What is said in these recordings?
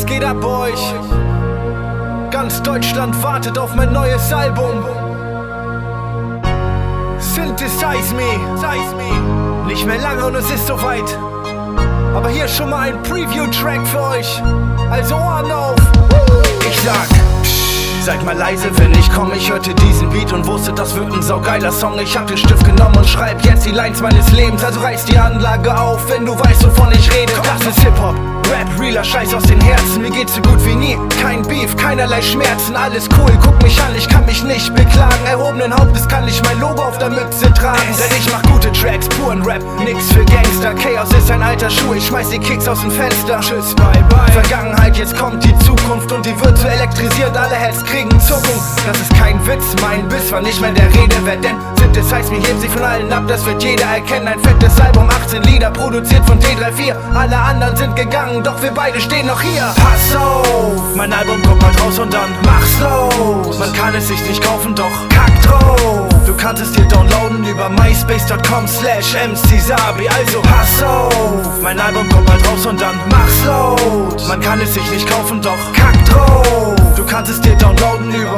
Was geht ab bei euch? Ganz Deutschland wartet auf mein neues Album. Synthesize me. Nicht mehr lange und es ist soweit. Aber hier schon mal ein Preview-Track für euch. Also Ohren auf. Ich sag, seid mal leise, wenn ich komme. Ich hörte diesen Beat und wusste, das wird ein saugeiler Song. Ich hab den Stift genommen und schreib jetzt die Lines meines Lebens. Also reiß die Anlage auf, wenn du weißt, wovon ich rede. Das ist Hip-Hop, Rap, realer Scheiß aus den Herzen. Mir geht's so gut wie nie, kein Beef, keinerlei Schmerzen. Alles cool, guck mich an, ich kann mich nicht beklagen. Erhobenen Hauptes kann ich mein Logo auf der Mütze tragen. Denn ich mach gute Tracks, puren Rap, nix für Gangster. Chaos ist ein alter Schuh, ich schmeiß die Kicks aus dem Fenster. Tschüss, bye bye. Vergangenheit, jetzt kommt die Zukunft und die wird so elektrisiert. Alle Heads kriegen Zuckung. Das ist kein Witz, mein Biss war nicht mehr der Rede wert. Denn Synthesize me hebt sich von allen ab, das wird jeder erkennen. Ein fettes Album, 18 Lieder, produziert von D34. Alle anderen sind gegangen, doch wir beide stehen noch hier. Pass auf, mein Album kommt bald raus und dann mach's los. Man kann es sich nicht kaufen, doch kack drauf. Du kannst es dir downloaden über myspace.com/mcsabi. Also pass auf, mein Album kommt bald raus und dann mach's los. Man kann es sich nicht kaufen, doch kack drauf. Du kannst es dir downloaden über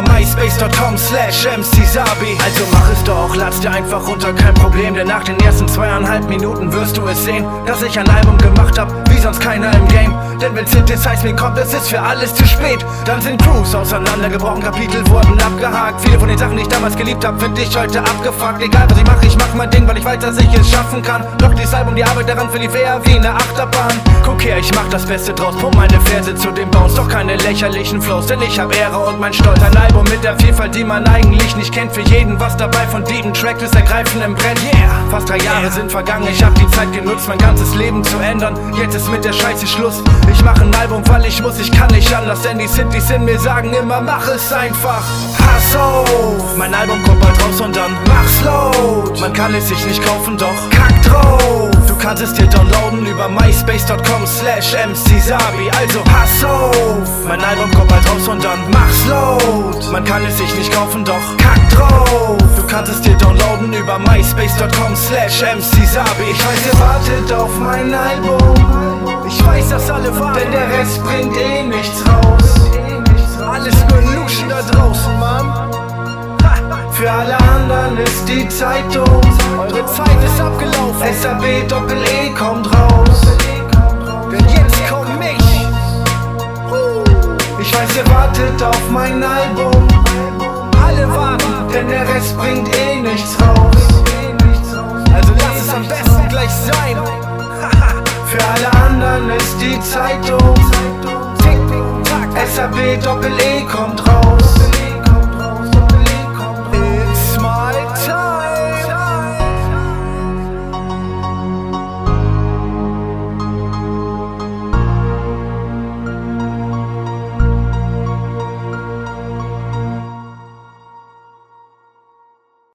myspace.com/mcsabi. Also mach es doch, lad's dir einfach runter, kein Problem. Denn nach den ersten 2,5 Minuten wirst du es sehen, dass ich ein Album gemacht hab, wie sonst keiner im Game. Denn wenn Synthesize me kommt, es ist für alles zu spät. Dann sind Crews auseinandergebrochen, Kapitel wurden abgehakt. Viele von den Sachen, die ich damals geliebt hab, find ich heute abgefuckt. Egal was ich mach mein Ding, weil ich weiß, dass ich es schaffen kann. Doch dieses Album, die Arbeit daran verlief eher wie eine Achterbahn. Guck her, ich mach das Beste draus, pump meine Verse zu den Bounce. Doch keine lächerlichen Flows, denn ich hab Ehre und mein Stolz. Ein Album mit der Vielfalt, die man eigentlich nicht kennt. Für jeden was dabei, von deepen Track bis ergreifendem Brett. Yeah, fast 3 Jahre sind vergangen, ich hab die Zeit genutzt, mein ganzes Leben zu ändern. Jetzt ist mit der Scheiße Schluss. Ich mach ein Album, weil ich muss, ich kann nicht anders. Denn die Synthes in mir sagen immer, mach es einfach. Pass auf, mein Album kommt bald raus und dann mach's laut. Man kann es sich nicht kaufen, doch kack drauf. Du kannst es dir downloaden über myspace.com/mcsabi. Also pass auf, mein Album kommt bald raus und dann mach's laut. Man kann es sich nicht kaufen, doch kack drauf. Du kannst es dir downloaden über myspace.com/mcsabi. Ich weiß, ihr wartet auf mein Album. Ich weiß, dass alle warten, denn der Rest bringt eh nichts raus. Alles nur Illusion da draußen, Mann. Für alle anderen ist die Zeit um. Eure Zeit ist abgelaufen. SAB-Doppel-E kommt raus. Denn jetzt kommt mich. Ich weiß, ihr wartet auf mein Album. Alle warten, denn der Rest bringt eh nichts raus. Also lass es am besten gleich sein. Für alle anderen ist die Zeit um. SAB-Doppel-E kommt raus.